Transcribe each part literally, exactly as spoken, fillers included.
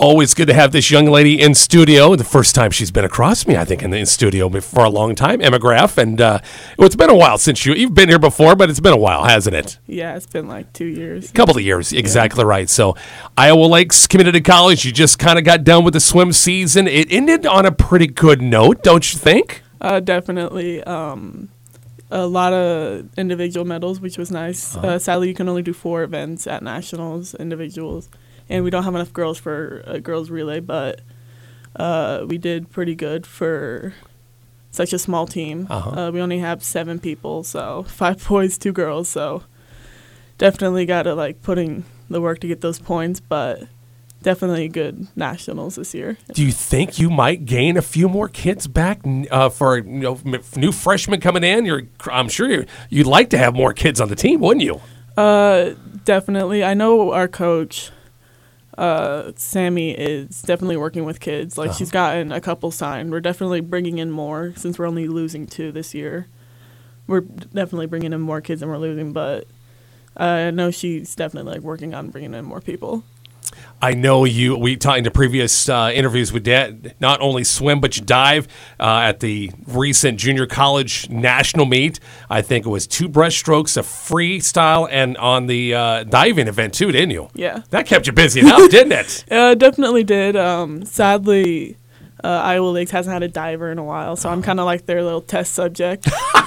Always good to have this young lady in studio. The first time she's been across me, I think, in the in studio for a long time. Emma Graff, and uh, well, it's been a while since you you've been here before, but it's been a while, hasn't it? Yeah, it's been like two years. A couple of years, exactly yeah. right. So, Iowa Lakes Community College, you just kind of got done with the swim season. It ended on a pretty good note, don't you think? Uh, definitely. Um, a lot of individual medals, which was nice. Uh-huh. Uh, sadly, you can only do four events at nationals, individuals. And we don't have enough girls for a girls relay, but uh, we did pretty good for such a small team. Uh-huh. Uh, we only have seven people, so five boys, two girls. So definitely got to like putting the work to get those points, but definitely good nationals this year. Do you think you might gain a few more kids back uh, for you know new freshmen coming in? You're, I'm sure you're, you'd like to have more kids on the team, wouldn't you? Uh, definitely. I know our coach. Uh, Sammy is definitely working with kids. Like, uh-huh. she's gotten a couple signed. We're definitely bringing in more since we're only losing two this year. We're definitely bringing in more kids than we're losing, but uh, I know she's definitely like working on bringing in more people. I know you. We talked in the previous uh, interviews with Dad. Not only swim, but you dive uh, at the recent junior college national meet. I think it was two breaststrokes, a freestyle, and on the uh, diving event too, didn't you? Yeah, that kept you busy enough, didn't it? Uh, definitely did. Um, sadly, uh, Iowa Lakes hasn't had a diver in a while, so I'm kind of like their little test subject.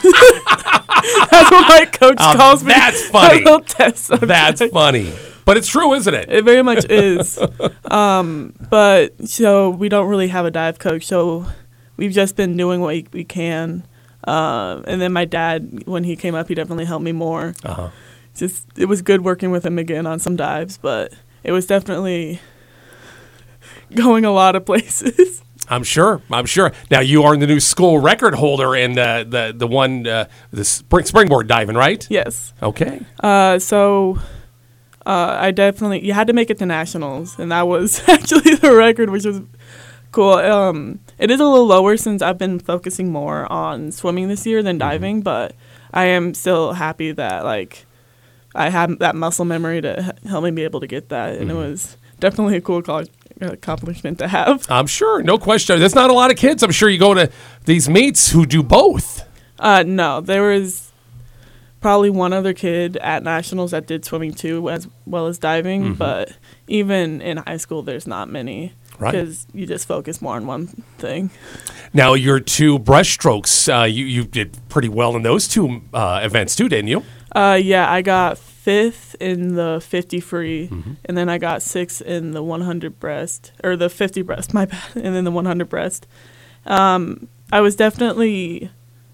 That's what my coach uh, calls me. That's funny. Little test subject. That's funny. But it's true, isn't it? It very much is. um, but so we don't really have a dive coach, so we've just been doing what we, we can. Uh, and then my dad, when he came up, he definitely helped me more. Uh-huh. Just it was good working with him again on some dives, but it was definitely going a lot of places. I'm sure. I'm sure. Now you are the new school record holder in uh, the the one uh, the spring, springboard diving, right? Yes. Okay. Uh, so. Uh, I definitely, you had to make it to nationals, and that was actually the record, which was cool. Um, it is a little lower since I've been focusing more on swimming this year than diving, but I am still happy that, like, I have that muscle memory to h- help me be able to get that, and mm-hmm. it was definitely a cool co- accomplishment to have. I'm sure, no question. There's not a lot of kids, I'm sure, you go to these meets who do both. Uh, no, there was probably one other kid at nationals that did swimming too, as well as diving. Mm-hmm. But even in high school, there's not many because right. you just focus more on one thing. Now, your two breaststrokes, uh, you you did pretty well in those two uh, events too, didn't you? Uh, yeah, I got fifth in the fifty free, mm-hmm. and then I got sixth in the one hundred breast, or the fifty breast, my bad, and then the one hundred breast. Um, I was definitely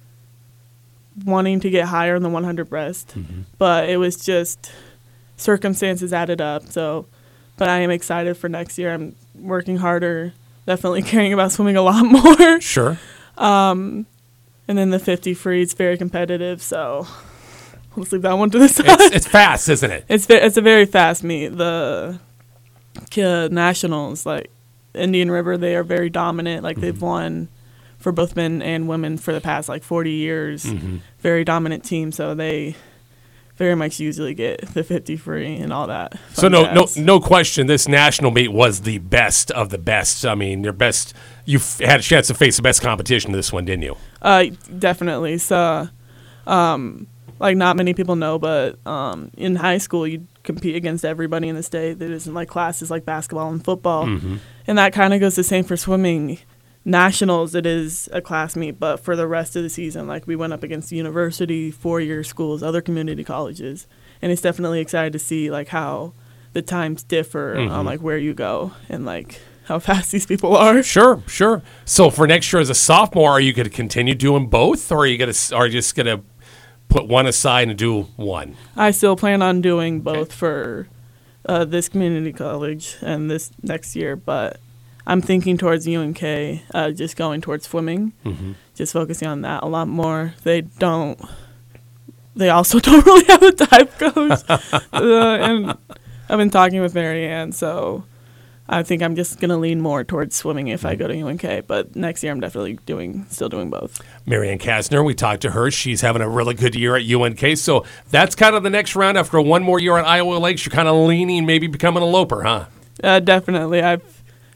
wanting to get higher in the one hundred breast, mm-hmm. but it was just circumstances added up. So, but I am excited for next year. I'm working harder, definitely caring about swimming a lot more. Sure. Um, and then the fifty free, it's very competitive. So let's leave that one to the side. It's, it's fast, isn't it? It's it's a very fast meet. The uh, nationals, like Indian River, they are very dominant. Like mm-hmm. they've won for both men and women for the past like forty years. Mm-hmm. Very dominant team, so they very much usually get the fifty free and all that. So no, jazz. no, no question. This national meet was the best of the best. I mean, your best. You had a chance to face the best competition in this one, didn't you? Uh, definitely. So, um, like not many people know, but um, in high school you compete against everybody in the state. There isn't like classes like basketball and football, mm-hmm. and that kind of goes the same for swimming. Nationals, it is a class meet, but for the rest of the season, like we went up against university, four-year schools, other community colleges, and it's definitely exciting to see like how the times differ mm-hmm. on like where you go and like how fast these people are. Sure, sure. So for next year as a sophomore, are you going to continue doing both, or are you going to, are you just going to put one aside and do one? I still plan on doing both okay. for uh, this community college and this next year, but I'm thinking towards U N K, uh, just going towards swimming, mm-hmm. just focusing on that a lot more. They don't, they also don't really have a dive coach. uh, and I've been talking with Mary Ann, so I think I'm just going to lean more towards swimming if I go to U N K. But next year I'm definitely doing, still doing both. Mary Ann Kasner, we talked to her. She's having a really good year at U N K. So that's kind of the next round. After one more year at Iowa Lakes, you're kind of leaning, maybe becoming a loper, huh? Uh, definitely. I've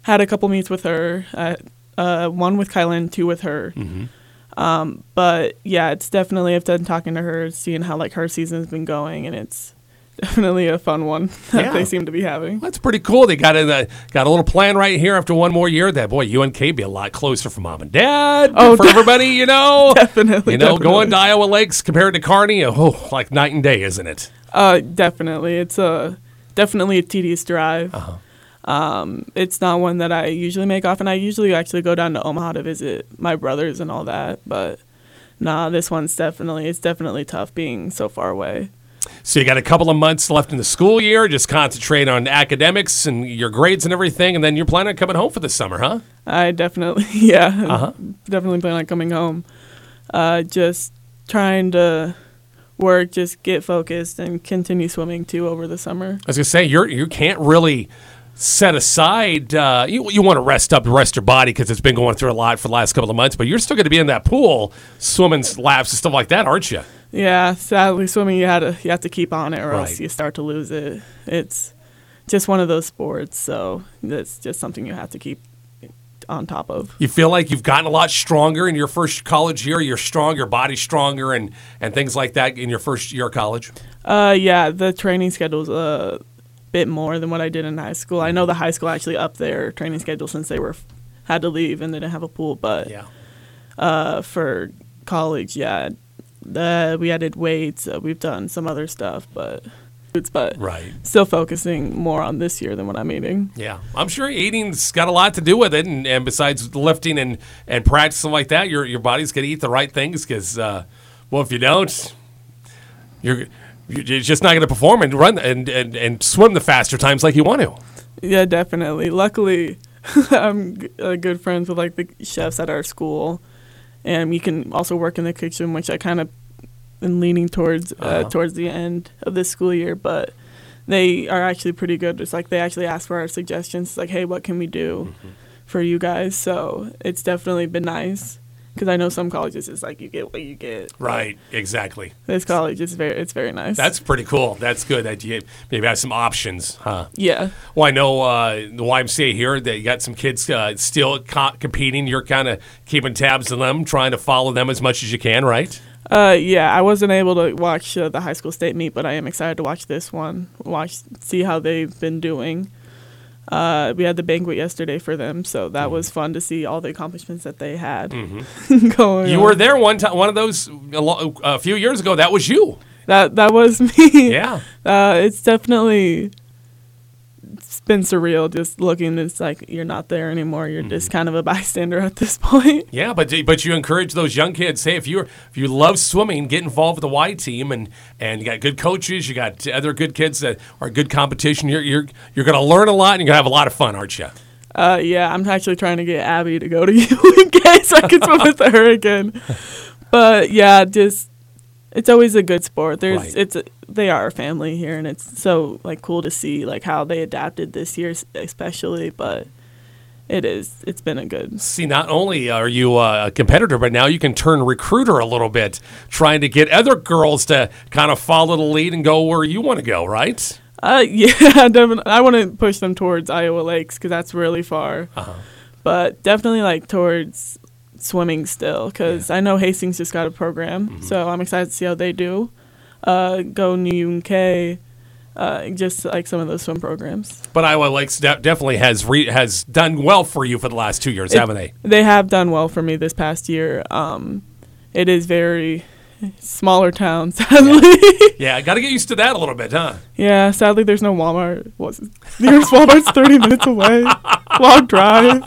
had a couple meets with her. Uh, uh, one with Kylan, two with her. Mm-hmm. Um, but yeah, it's definitely, I've done talking to her, seeing how like her season's been going, and it's definitely a fun one that Yeah. they seem to be having. That's pretty cool. They got a got a little plan right here after one more year. That boy, U N K be a lot closer for mom and dad. Oh, for de- everybody, you know, Definitely, you know, definitely. going to Iowa Lakes compared to Kearney, oh, like night and day, isn't it? Uh, definitely. It's a definitely a tedious drive. Uh-huh. Um, it's not one that I usually make off, and I usually actually go down to Omaha to visit my brothers and all that. But nah, this one's definitely it's definitely tough being so far away. So you got a couple of months left in the school year. Just concentrate on academics and your grades and everything, and then you're planning on coming home for the summer, huh? I definitely, yeah, Uh-huh. definitely plan on coming home. Uh, just trying to work, just get focused, and continue swimming too over the summer. I was gonna say you're you can't really set aside. Uh, you you want to rest up, rest your body because it's been going through a lot for the last couple of months. But you're still going to be in that pool, swimming laps and stuff like that, aren't you? Yeah, sadly, swimming you had to you have to keep on it, or Right. else you start to lose it. It's just one of those sports, so it's just something you have to keep on top of. You feel like you've gotten a lot stronger in your first college year. You're strong, your body's stronger, and and things like that in your first year of college. Uh, yeah, the training schedule's a bit more than what I did in high school. I know the high school actually upped their training schedule since they were had to leave and they didn't have a pool, but Yeah. uh, for college, yeah, the, we added weights. Uh, we've done some other stuff, but it's but Right. still focusing more on this year than what I'm eating. Yeah, I'm sure eating's got a lot to do with it, and, and besides lifting and, and practicing like that, your your body's gonna eat the right things. Because, uh, well, if you don't, you're you're just not gonna perform and run and, and, and swim the faster times like you want to. Yeah, definitely. Luckily, I'm g- uh, good friends with like the chefs at our school, and we can also work in the kitchen, which I kind of been leaning towards uh, Uh-huh. towards the end of this school year. But they are actually pretty good. It's like they actually ask for our suggestions, like, "Hey, what can we do for you guys?" So it's definitely been nice because I know some colleges it's like you get what you get. Right, exactly. This college is very it's very nice. That's pretty cool. That's good that you maybe have some options, huh? yeah. Well, I know uh, the Y M C A here that you got some kids uh, still co- competing. You're kind of keeping tabs on them, trying to follow them as much as you can, right? Uh, yeah, I wasn't able to watch uh, the high school state meet, but I am excited to watch this one. Watch, see how they've been doing. Uh, we had the banquet yesterday for them, so that was fun to see all the accomplishments that they had going. You on. were there one time, one of those a, lo- a few years ago. That was you. That that was me. Yeah. Uh, it's definitely it's been surreal just looking. It's like you're not there anymore. You're just kind of a bystander at this point. Yeah, but but you encourage those young kids. Hey, if you if you love swimming, get involved with the Y team, and, and you got good coaches, you got other good kids that are good competition. You're you're you're going to learn a lot, and you're going to have a lot of fun, aren't you? Uh, yeah, I'm actually trying to get Abby to go to U in case I can swim with her again. But yeah, just it's always a good sport. There's Right. it's a, they are a family here, and it's so like cool to see like how they adapted this year, s- especially. But it is it's been a good. See, not only are you a competitor, but now you can turn recruiter a little bit, trying to get other girls to kind of follow the lead and go where you want to go, right? Uh, yeah, definitely. I want to push them towards Iowa Lakes because that's really far. Uh-huh. But definitely like towards swimming still because I know Hastings just got a program, Mm-hmm. so I'm excited to see how they do. Uh, go New U N K, uh, just like some of those swim programs. But Iowa Lakes de- definitely has re- has done well for you for the last two years, It- haven't they? They have done well for me this past year. Um, it is very smaller town, sadly. Yeah, got to get used to that a little bit, huh? Yeah, sadly there's no Walmart. What's it? Nearest Walmart's thirty minutes away. Long drive.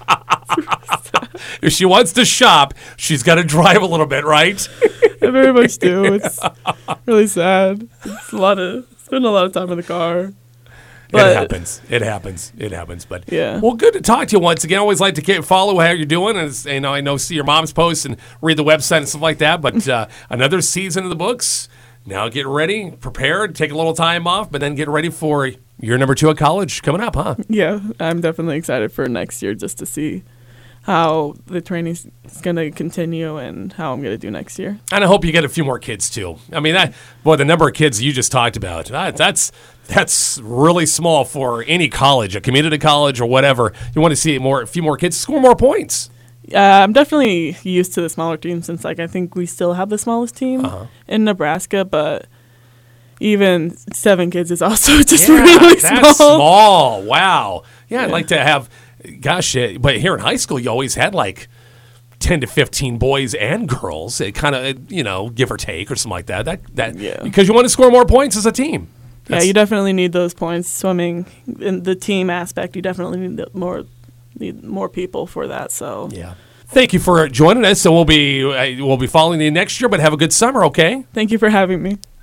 If she wants to shop, she's got to drive a little bit, right? I very much do. It's really sad. It's a lot of spend a lot of time in the car. But it happens. It happens. It happens. But Yeah. well, good to talk to you once again. Always like to get, follow how you're doing, and it's- you know, I know see your mom's posts and read the website and stuff like that. But uh, another season of the books. Now get ready, prepared, take a little time off, but then get ready for year number two at college coming up, huh? yeah, I'm definitely excited for next year just to see how the training's going to continue and how I'm going to do next year. And I hope you get a few more kids too. I mean, that boy, the number of kids you just talked about, that, that's that's really small for any college, a community college or whatever. You want to see more, a few more kids score more points. Uh, I'm definitely used to the smaller team since, like, I think we still have the smallest team uh-huh. in Nebraska, but even seven kids is also just yeah, really that's small. small. Wow. Yeah, I'd Yeah. like to have, gosh, uh, but here in high school, you always had like ten to fifteen boys and girls. It kind of, you know, give or take or something like that. That that Yeah. because you want to score more points as a team. Yeah, you definitely need those points. Swimming, in the team aspect, you definitely need the more need more people for that. So Yeah. Thank you for joining us. So we'll be uh, we'll be following you next year, but have a good summer, okay? thank you for having me.